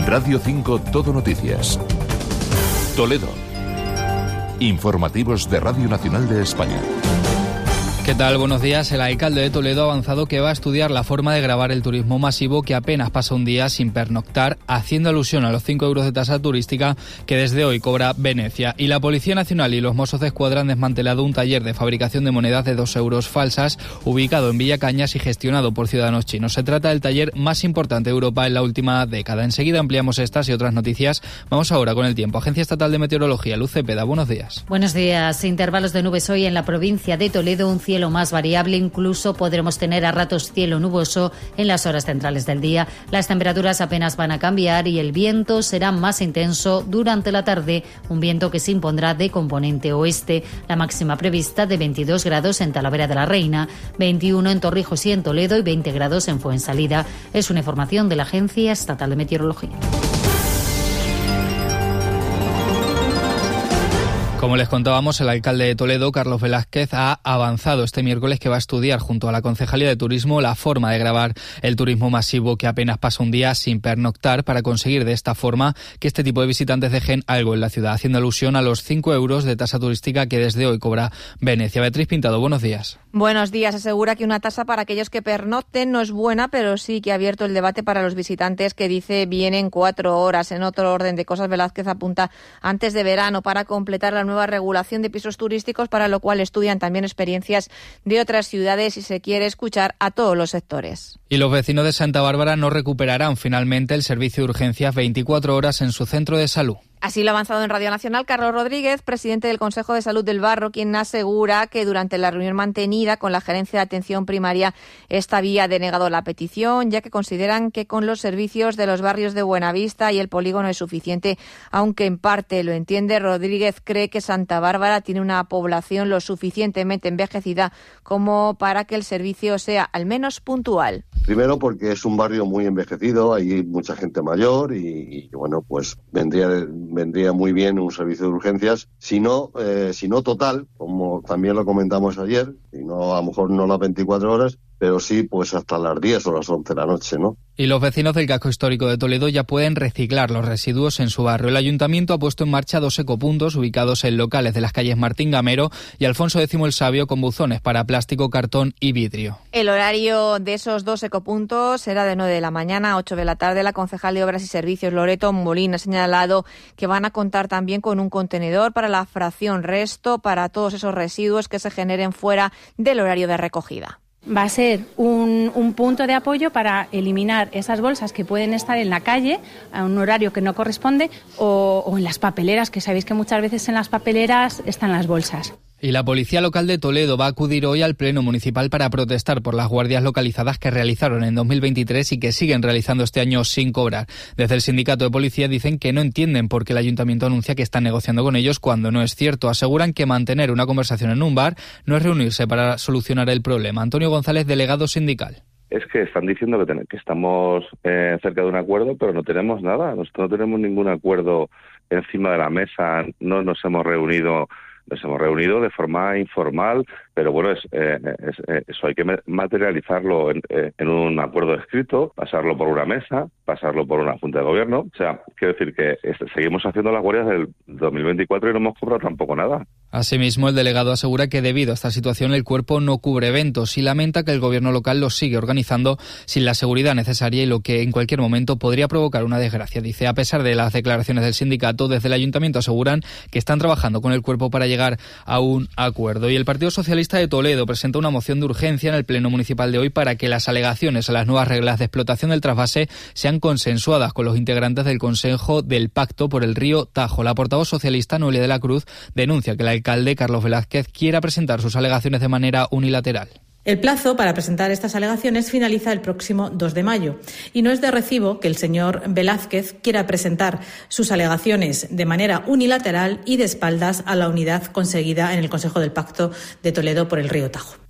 Radio 5 Todo Noticias. Toledo. Informativos de Radio Nacional de España. ¿Qué tal? Buenos días. El alcalde de Toledo ha avanzado que va a estudiar la forma de gravar el turismo masivo que apenas pasa un día sin pernoctar, haciendo alusión a los 5 euros de tasa turística que desde hoy cobra Venecia. Y la Policía Nacional y los Mossos de Escuadra han desmantelado un taller de fabricación de monedas de 2 euros falsas ubicado en Villacañas y gestionado por ciudadanos chinos. Se trata del taller más importante de Europa en la última década. Enseguida ampliamos estas y otras noticias. Vamos ahora con el tiempo. Agencia Estatal de Meteorología, Luz Cepeda, buenos días. Buenos días. Intervalos de nubes hoy en la provincia de Toledo, un cielo más variable, incluso podremos tener a ratos cielo nuboso en las horas centrales del día. Las temperaturas apenas van a cambiar y el viento será más intenso durante la tarde, un viento que se impondrá de componente oeste. La máxima prevista de 22 grados en Talavera de la Reina, 21 en Torrijos y en Toledo y 20 grados en Fuensalida. Es una información de la Agencia Estatal de Meteorología. Como les contábamos, el alcalde de Toledo, Carlos Velázquez, ha avanzado este miércoles que va a estudiar junto a la Concejalía de Turismo la forma de gravar el turismo masivo que apenas pasa un día sin pernoctar para conseguir de esta forma que este tipo de visitantes dejen algo en la ciudad, haciendo alusión a los 5 euros de tasa turística que desde hoy cobra Venecia. Beatriz Pintado, buenos días. Buenos días. Asegura que una tasa para aquellos que pernocten no es buena, pero sí que ha abierto el debate para los visitantes que dice vienen 4 horas. En otro orden de cosas, Velázquez apunta antes de verano para completar la nueva regulación de pisos turísticos, para lo cual estudian también experiencias de otras ciudades y se quiere escuchar a todos los sectores. Y los vecinos de Santa Bárbara no recuperarán finalmente el servicio de urgencias 24 horas en su centro de salud. Así lo ha avanzado en Radio Nacional Carlos Rodríguez, presidente del Consejo de Salud del Barro, quien asegura que durante la reunión mantenida con la Gerencia de Atención Primaria esta había denegado la petición, ya que consideran que con los servicios de los barrios de Buenavista y el polígono es suficiente, aunque en parte lo entiende. Rodríguez cree que Santa Bárbara tiene una población lo suficientemente envejecida como para que el servicio sea al menos puntual. Primero porque es un barrio muy envejecido, hay mucha gente mayor y bueno, pues vendría muy bien un servicio de urgencias, si no total, como también lo comentamos ayer, y no, a lo mejor no las 24 horas, pero sí pues hasta las 10 o las 11 de la noche, ¿no? Y los vecinos del casco histórico de Toledo ya pueden reciclar los residuos en su barrio. El ayuntamiento ha puesto en marcha 2 ecopuntos ubicados en locales de las calles Martín Gamero y Alfonso X el Sabio con buzones para plástico, cartón y vidrio. El horario de esos 2 ecopuntos será de 9 de la mañana a 8 de la tarde. La concejal de Obras y Servicios, Loreto Molina, ha señalado que van a contar también con un contenedor para la fracción resto para todos esos residuos que se generen fuera del horario de recogida. Va a ser un punto de apoyo para eliminar esas bolsas que pueden estar en la calle a un horario que no corresponde o en las papeleras, que sabéis que muchas veces en las papeleras están las bolsas. Y la Policía Local de Toledo va a acudir hoy al Pleno Municipal para protestar por las guardias localizadas que realizaron en 2023 y que siguen realizando este año sin cobrar. Desde el sindicato de policía dicen que no entienden por qué el ayuntamiento anuncia que están negociando con ellos cuando no es cierto. Aseguran que mantener una conversación en un bar no es reunirse para solucionar el problema. Antonio González, delegado sindical. Es que están diciendo que estamos cerca de un acuerdo, pero no tenemos nada. Nosotros no tenemos ningún acuerdo encima de la mesa. No nos hemos reunido. Nos hemos reunido de forma informal, pero bueno, eso hay que materializarlo en un acuerdo escrito, pasarlo por una mesa, pasarlo por una junta de gobierno. O sea, quiero decir que seguimos haciendo las guardias del 2024 y no hemos cobrado tampoco nada. Asimismo, el delegado asegura que debido a esta situación el cuerpo no cubre eventos y lamenta que el gobierno local los sigue organizando sin la seguridad necesaria y lo que en cualquier momento podría provocar una desgracia. Dice, a pesar de las declaraciones del sindicato, desde el ayuntamiento aseguran que están trabajando con el cuerpo para llegar a un acuerdo. Y el Partido Socialista de Toledo presenta una moción de urgencia en el Pleno Municipal de hoy para que las alegaciones a las nuevas reglas de explotación del trasvase sean consensuadas con los integrantes del Consejo del Pacto por el Río Tajo. La portavoz socialista Noelia de la Cruz denuncia que el alcalde Carlos Velázquez quiera presentar sus alegaciones de manera unilateral. El plazo para presentar estas alegaciones finaliza el próximo 2 de mayo y no es de recibo que el señor Velázquez quiera presentar sus alegaciones de manera unilateral y de espaldas a la unidad conseguida en el Consejo del Pacto de Toledo por el Río Tajo.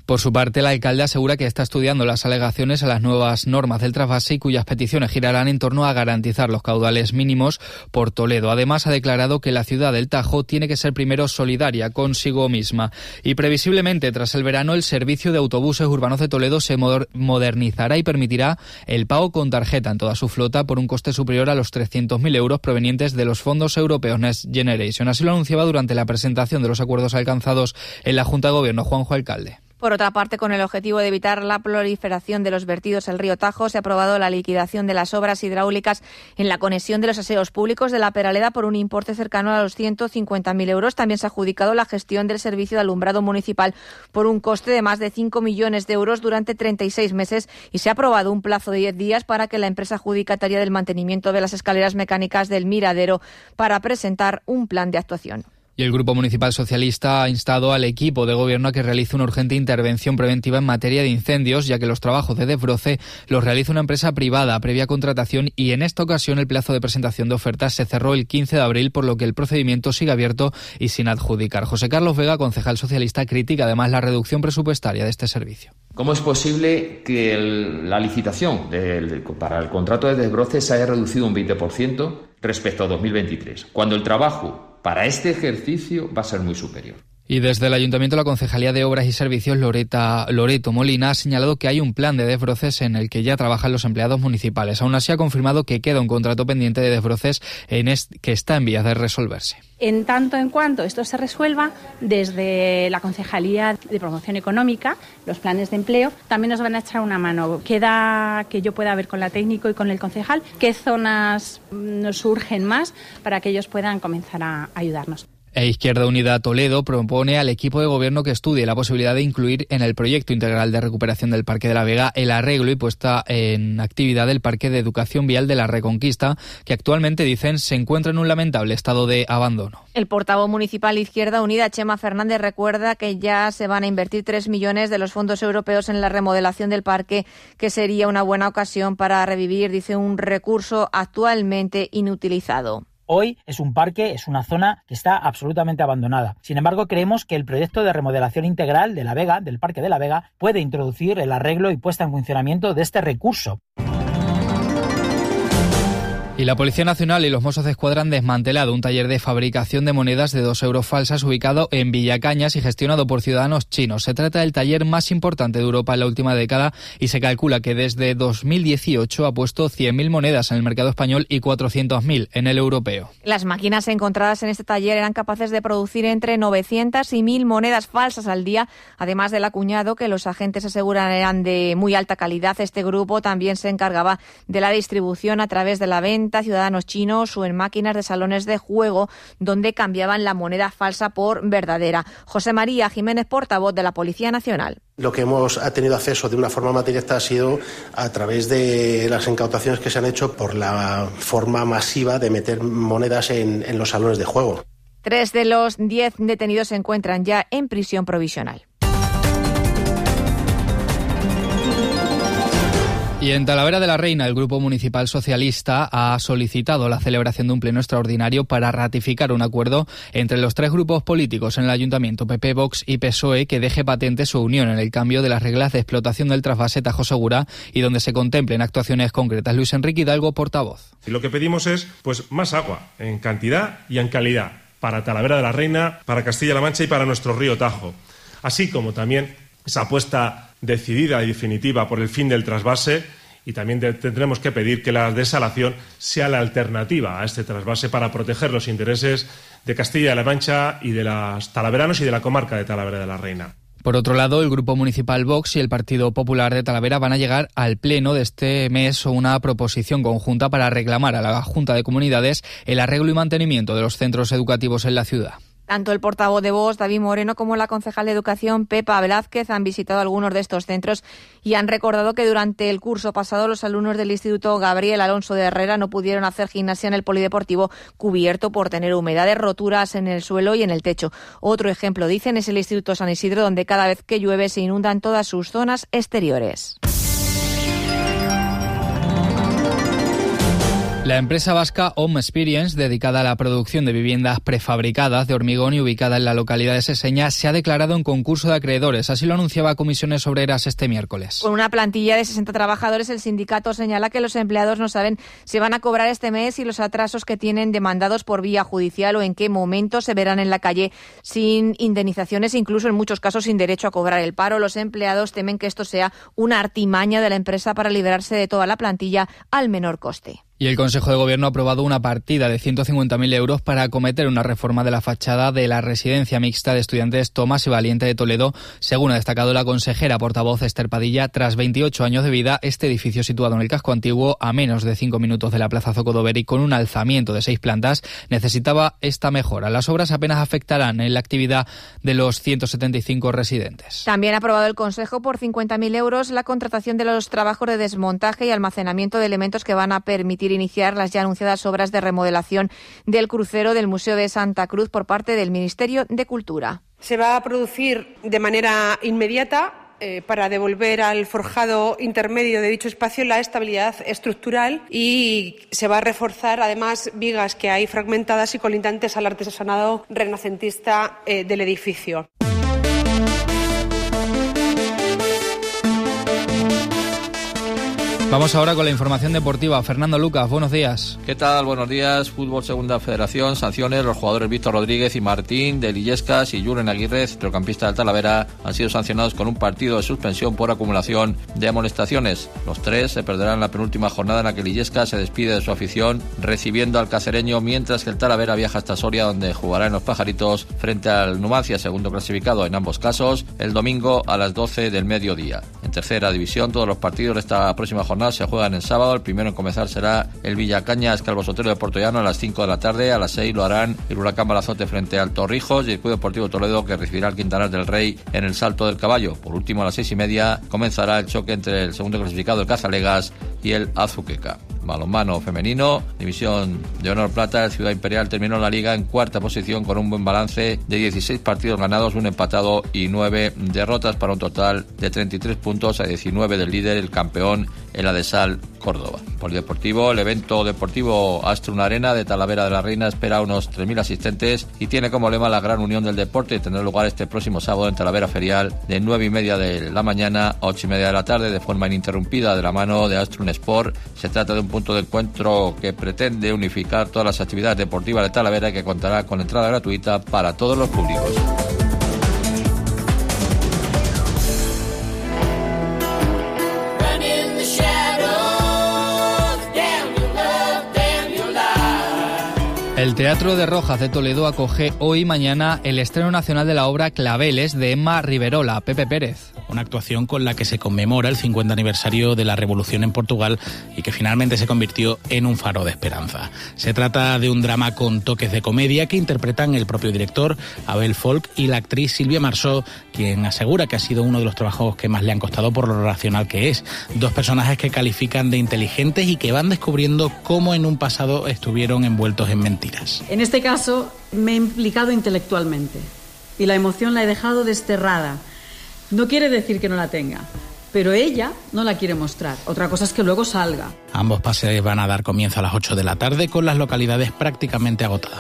Por su parte, el alcalde asegura que está estudiando las alegaciones a las nuevas normas del trasvase y cuyas peticiones girarán en torno a garantizar los caudales mínimos por Toledo. Además, ha declarado que la ciudad del Tajo tiene que ser primero solidaria consigo misma. Y previsiblemente, tras el verano, el servicio de autobuses urbanos de Toledo se modernizará y permitirá el pago con tarjeta en toda su flota por un coste superior a los 300.000 euros provenientes de los fondos europeos Next Generation. Así lo anunciaba durante la presentación de los acuerdos alcanzados en la Junta de Gobierno Juanjo Alcalde. Por otra parte, con el objetivo de evitar la proliferación de los vertidos al río Tajo, se ha aprobado la liquidación de las obras hidráulicas en la conexión de los aseos públicos de la Peraleda por un importe cercano a los 150.000 euros. También se ha adjudicado la gestión del servicio de alumbrado municipal por un coste de más de 5 millones de euros durante 36 meses y se ha aprobado un plazo de 10 días para que la empresa adjudicataria del mantenimiento de las escaleras mecánicas del Miradero para presentar un plan de actuación. Y el Grupo Municipal Socialista ha instado al equipo de gobierno a que realice una urgente intervención preventiva en materia de incendios, ya que los trabajos de desbroce los realiza una empresa privada previa contratación y en esta ocasión el plazo de presentación de ofertas se cerró el 15 de abril, por lo que el procedimiento sigue abierto y sin adjudicar. José Carlos Vega, concejal socialista, critica además la reducción presupuestaria de este servicio. ¿Cómo es posible que la licitación para el contrato de desbroce se haya reducido un 20% respecto a 2023, cuando el trabajo para este ejercicio va a ser muy superior? Y desde el Ayuntamiento, la Concejalía de Obras y Servicios Loreto Molina ha señalado que hay un plan de desbroces en el que ya trabajan los empleados municipales. Aún así, ha confirmado que queda un contrato pendiente de desbroces que está en vías de resolverse. En tanto en cuanto esto se resuelva, desde la Concejalía de Promoción Económica, los planes de empleo, también nos van a echar una mano. Queda que yo pueda ver con la técnico y con el concejal qué zonas nos surgen más para que ellos puedan comenzar a ayudarnos. Izquierda Unida Toledo propone al equipo de gobierno que estudie la posibilidad de incluir en el proyecto integral de recuperación del Parque de la Vega el arreglo y puesta en actividad del Parque de Educación Vial de la Reconquista, que actualmente, dicen, se encuentra en un lamentable estado de abandono. El portavoz municipal Izquierda Unida, Chema Fernández, recuerda que ya se van a invertir 3 millones de los fondos europeos en la remodelación del parque, que sería una buena ocasión para revivir, dice, un recurso actualmente inutilizado. Hoy es un parque, es una zona que está absolutamente abandonada. Sin embargo, creemos que el proyecto de remodelación integral de la Vega, del Parque de la Vega, puede introducir el arreglo y puesta en funcionamiento de este recurso. Y la Policía Nacional y los Mossos de Escuadra han desmantelado un taller de fabricación de monedas de 2 euros falsas ubicado en Villacañas y gestionado por ciudadanos chinos. Se trata del taller más importante de Europa en la última década y se calcula que desde 2018 ha puesto 100.000 monedas en el mercado español y 400.000 en el europeo. Las máquinas encontradas en este taller eran capaces de producir entre 900 y 1.000 monedas falsas al día, además del acuñado que los agentes aseguran eran de muy alta calidad. Este grupo también se encargaba de la distribución a través de la venta a ciudadanos chinos o en máquinas de salones de juego donde cambiaban la moneda falsa por verdadera. José María Jiménez, portavoz de la Policía Nacional. Lo que hemos tenido acceso de una forma más directa ha sido a través de las incautaciones que se han hecho por la forma masiva de meter monedas en los salones de juego. 3 de los 10 detenidos se encuentran ya en prisión provisional. Y en Talavera de la Reina, el Grupo Municipal Socialista ha solicitado la celebración de un pleno extraordinario para ratificar un acuerdo entre los 3 grupos políticos en el Ayuntamiento, PP, Vox y PSOE, que deje patente su unión en el cambio de las reglas de explotación del trasvase Tajo Segura y donde se contemplen actuaciones concretas. Luis Enrique Hidalgo, portavoz. Y lo que pedimos es más agua, en cantidad y en calidad, para Talavera de la Reina, para Castilla-La Mancha y para nuestro río Tajo. Así como también esa apuesta decidida y definitiva por el fin del trasvase, y también tendremos que pedir que la desalación sea la alternativa a este trasvase para proteger los intereses de Castilla-La Mancha y de los talaveranos y de la comarca de Talavera de la Reina. Por otro lado, el Grupo Municipal Vox y el Partido Popular de Talavera van a llegar al Pleno de este mes una proposición conjunta para reclamar a la Junta de Comunidades el arreglo y mantenimiento de los centros educativos en la ciudad. Tanto el portavoz de Vox, David Moreno, como la concejal de Educación, Pepa Velázquez, han visitado algunos de estos centros y han recordado que durante el curso pasado los alumnos del Instituto Gabriel Alonso de Herrera no pudieron hacer gimnasia en el polideportivo cubierto por tener humedades, roturas en el suelo y en el techo. Otro ejemplo, dicen, es el Instituto San Isidro, donde cada vez que llueve se inundan todas sus zonas exteriores. La empresa vasca Home Experience, dedicada a la producción de viviendas prefabricadas de hormigón y ubicada en la localidad de Seseña, se ha declarado en concurso de acreedores. Así lo anunciaba Comisiones Obreras este miércoles. Con una plantilla de 60 trabajadores, el sindicato señala que los empleados no saben si van a cobrar este mes y los atrasos que tienen demandados por vía judicial o en qué momento se verán en la calle sin indemnizaciones, incluso en muchos casos sin derecho a cobrar el paro. Los empleados temen que esto sea una artimaña de la empresa para librarse de toda la plantilla al menor coste. Y el Consejo de Gobierno ha aprobado una partida de 150.000 euros para acometer una reforma de la fachada de la residencia mixta de estudiantes Tomás y Valiente de Toledo. Según ha destacado la consejera portavoz Esther Padilla, tras 28 años de vida, este edificio situado en el casco antiguo, a menos de 5 minutos de la Plaza Zocodover y con un alzamiento de 6 plantas, necesitaba esta mejora. Las obras apenas afectarán en la actividad de los 175 residentes. También ha aprobado el Consejo por 50.000 euros la contratación de los trabajos de desmontaje y almacenamiento de elementos que van a permitir iniciar las ya anunciadas obras de remodelación del crucero del Museo de Santa Cruz por parte del Ministerio de Cultura. Se va a producir de manera inmediata para devolver al forjado intermedio de dicho espacio la estabilidad estructural y se va a reforzar además vigas que hay fragmentadas y colindantes al artesanado renacentista del edificio. Vamos ahora con la información deportiva. Fernando Lucas, buenos días. ¿Qué tal? Buenos días. Fútbol Segunda Federación. Sanciones. Los jugadores Víctor Rodríguez y Martín de Illescas y Julen Aguirre, centrocampista del Talavera, han sido sancionados con un partido de suspensión por acumulación de amonestaciones. Los tres se perderán la penúltima jornada en la que el Illescas se despide de su afición recibiendo al cacereño, mientras que el Talavera viaja hasta Soria, donde jugará en Los Pajaritos frente al Numancia, segundo clasificado en ambos casos, el domingo a las 12 del mediodía. En tercera división, todos los partidos de esta próxima jornada se juegan el sábado. El primero en comenzar será el Villacañas Calvo Sotelo de Portollano a las 5 de la tarde. A las 6 lo harán el Huracán Balazote frente al Torrijos y el Club Deportivo Toledo, que recibirá al Quintanar del Rey en el Salto del Caballo. Por último, a las 6:30 comenzará el choque entre el segundo clasificado, el Cazalegas, y el Azuqueca. Balonmano femenino, división de honor plata. El Ciudad Imperial terminó la liga en cuarta posición con un buen balance de 16 partidos ganados, un empatado y 9 derrotas, para un total de 33 puntos a 19 del líder, el campeón, el Adesal Córdoba. Polideportivo, el evento deportivo Astrun Arena de Talavera de la Reina espera unos 3.000 asistentes y tiene como lema la gran unión del deporte, y tendrá lugar este próximo sábado en Talavera Ferial de 9:30 de la mañana a 8:30 de la tarde, de forma ininterrumpida de la mano de Astrun Sport. Se trata de un punto de encuentro que pretende unificar todas las actividades deportivas de Talavera y que contará con entrada gratuita para todos los públicos. El Teatro de Rojas de Toledo acoge hoy y mañana el estreno nacional de la obra Claveles de Emma Riverola. Pepe Pérez. Una actuación con la que se conmemora el 50 aniversario de la Revolución en Portugal y que finalmente se convirtió en un faro de esperanza. Se trata de un drama con toques de comedia que interpretan el propio director, Abel Folk, y la actriz Silvia Marsó, quien asegura que ha sido uno de los trabajos que más le han costado por lo racional que es. Dos personajes que califican de inteligentes y que van descubriendo cómo en un pasado estuvieron envueltos en mentiras. En este caso me he implicado intelectualmente y la emoción la he dejado desterrada. No quiere decir que no la tenga, pero ella no la quiere mostrar. Otra cosa es que luego salga. Ambos pases van a dar comienzo a las 8 de la tarde con las localidades prácticamente agotadas.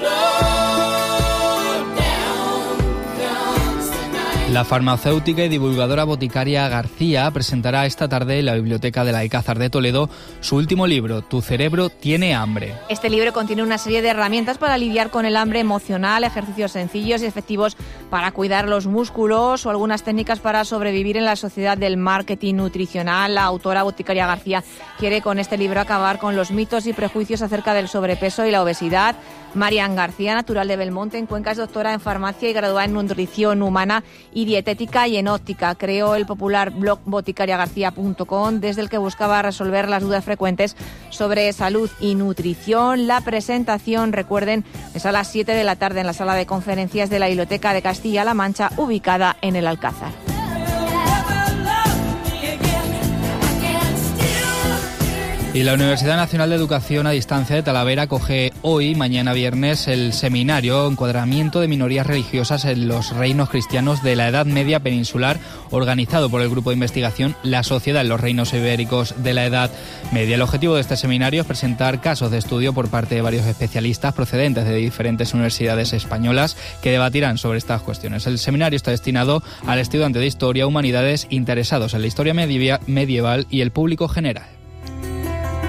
La farmacéutica y divulgadora boticaria García presentará esta tarde en la Biblioteca del Alcázar de Toledo su último libro, Tu cerebro tiene hambre. Este libro contiene una serie de herramientas para lidiar con el hambre emocional, ejercicios sencillos y efectivos para cuidar los músculos o algunas técnicas para sobrevivir en la sociedad del marketing nutricional. La autora boticaria García quiere con este libro acabar con los mitos y prejuicios acerca del sobrepeso y la obesidad. Marian García, natural de Belmonte, en Cuenca, es doctora en farmacia y graduada en nutrición humana y dietética y en óptica. Creó el popular blog boticariagarcía.com, desde el que buscaba resolver las dudas frecuentes sobre salud y nutrición. La presentación, recuerden, es a las 7 de la tarde en la sala de conferencias de la Biblioteca de Castilla-La Mancha, ubicada en el Alcázar. Y la Universidad Nacional de Educación a Distancia de Talavera acoge hoy, mañana viernes, el seminario Encuadramiento de minorías religiosas en los reinos cristianos de la Edad Media Peninsular, organizado por el grupo de investigación La Sociedad en los Reinos Ibéricos de la Edad Media. El objetivo de este seminario es presentar casos de estudio por parte de varios especialistas procedentes de diferentes universidades españolas que debatirán sobre estas cuestiones. El seminario está destinado al estudiante de Historia, Humanidades, interesados en la historia medieval y el público general.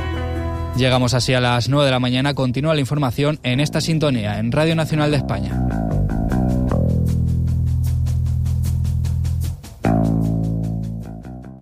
Llegamos así a las 9 de la mañana. Continúa la información en esta sintonía, en Radio Nacional de España.